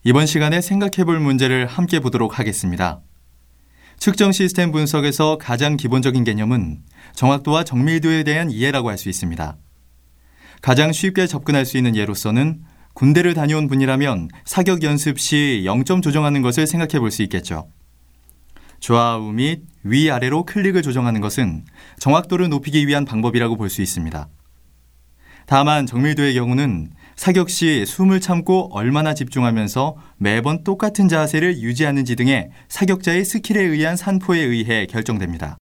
이번 시간에 생각해볼 문제를 함께 보도록 하겠습니다. 측정 시스템 분석에서 가장 기본적인 개념은 정확도와 정밀도에 대한 이해라고 할 수 있습니다. 가장 쉽게 접근할 수 있는 예로서는 군대를 다녀온 분이라면 사격 연습 시 0점 조정하는 것을 생각해 볼 수 있겠죠. 좌우 및 위아래로 클릭을 조정하는 것은 정확도를 높이기 위한 방법이라고 볼 수 있습니다. 다만 정밀도의 경우는 사격 시 숨을 참고 얼마나 집중하면서 매번 똑같은 자세를 유지하는지 등의 사격자의 스킬에 의한 산포에 의해 결정됩니다.